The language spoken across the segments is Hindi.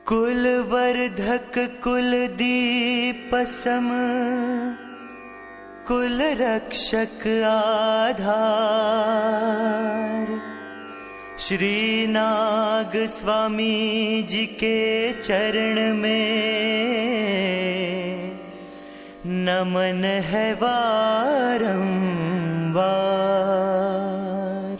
कुलवर्धक कुलदीपसम कुल रक्षक आधार, श्री नाग स्वामी जी के चरण में नमन है वारंवार।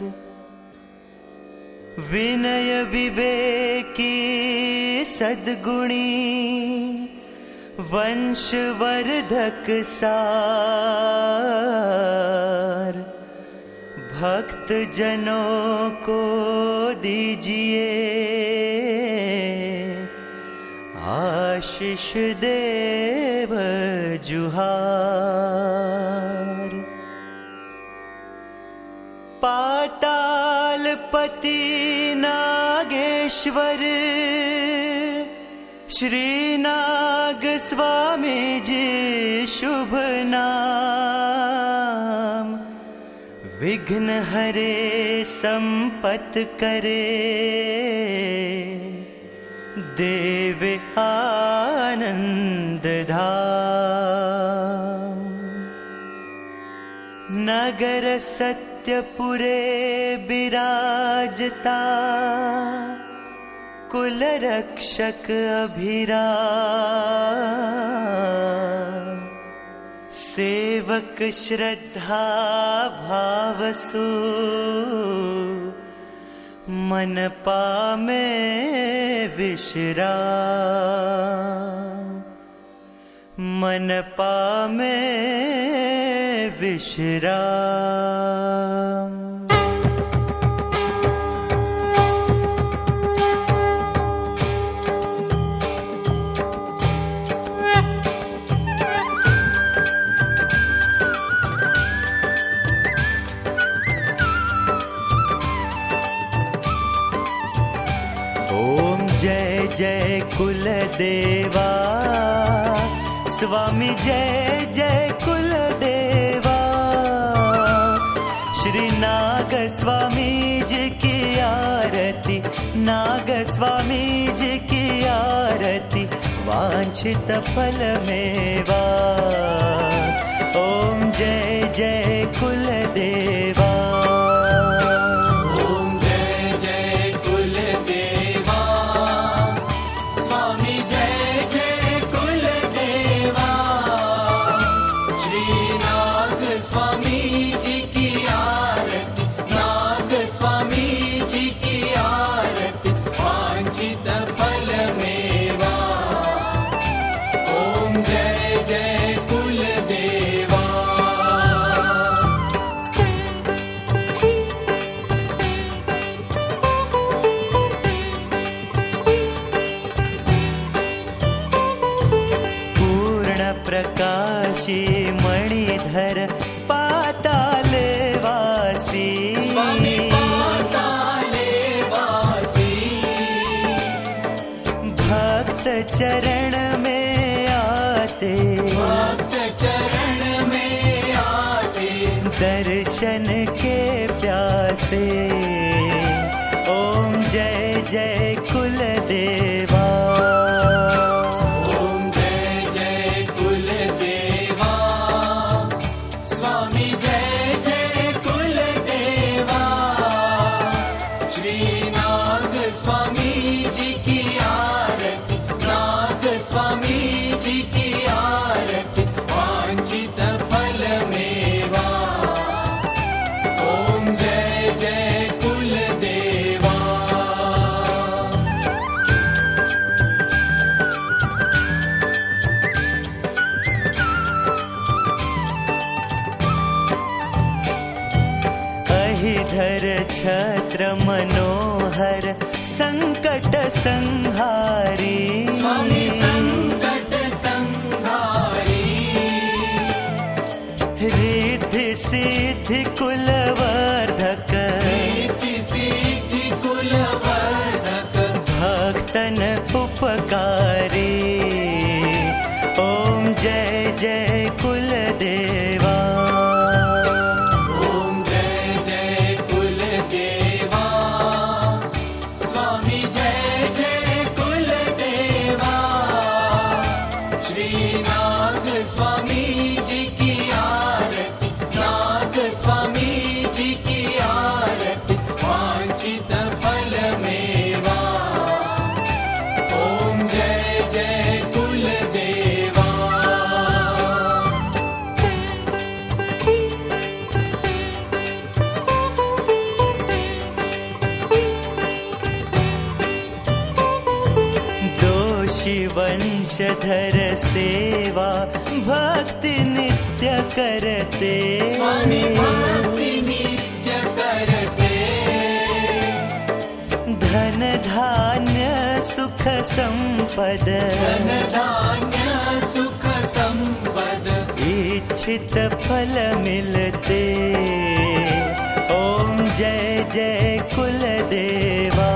विनय विवेकी सद्गुणी वंशवर्धक सार, भक्त जनों को दीजिए आशीष देव जुहार। पातालपति नागेश्वर श्री नाग स्वामी जी शुभ नाम, विघ्न हरे संपत करे देव आनंद धाम। नगर सत्यपुरे विराजता कुल रक्षक अभिराम, सेवक श्रद्धा भावसु मन पामे विश्राम, मन पामे विश्राम। जय जय कुल देवा स्वामी, जय जय कुल देवा। श्री नाग स्वामी जी की आरती, नाग स्वामी जी की आरती, वांछित फल मेवा। ओम जय जय कुल देवा। प्रकाशी मणिधर पाताले वासी, स्वामी पाताले वासी। भक्त चरण में आते, भक्त चरण में आते, दर्शन के प्यासे। ओम जय जय कुल देवा। धर छत्र मनोहर संकट संहारी, स्वामी संकट संहारी। रिद्धि सिद्धि कुलवर्धक, रिद्धि सिद्धि कुलवर्धक, भक्तन उपकारी। ओम जय जय कुल देवा। स्वामी जय जय कुल देवा। विषधर सेवा भक्ति नित्य करते, स्वामी भक्ति नित्य करते, धन धान्य सुख संपद, धन धान्य सुख संपद, इच्छित फल मिलते। ओम जय जय कुल देवा,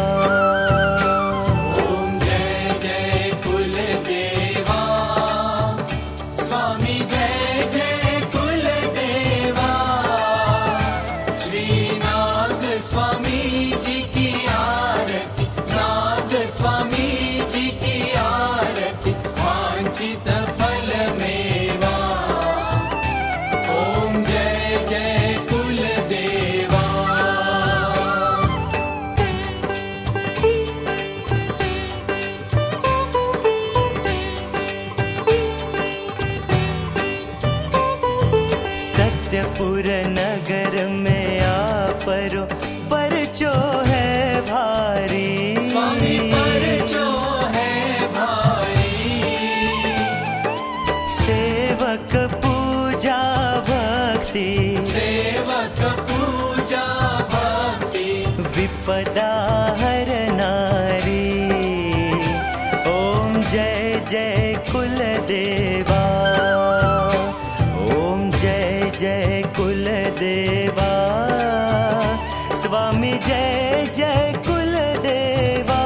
ओम जय जय कुल देवा, स्वामी जय जय कुल देवा। श्री नाग स्वामी जी की आरती, नाग स्वामी जी की आरती, वांछित फल मेवा। ओम जय जय कुल देवा। सत्यपुर नगर में आपरो परचो है भारी, स्वामी परचो है भाई, सेवक पूजा भक्ति, सेवक पूजा भक्ति, विपदा हर नारी। ओम जय जय कुल देवा, ओम जय जय कुल देवा, स्वामी जय जय कुल देवा।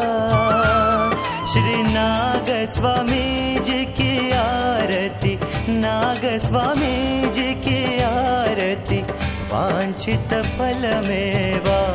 श्री नाग स्वामी जी की आरती, नाग स्वामी जी की आरती, वांछित फल मेवा।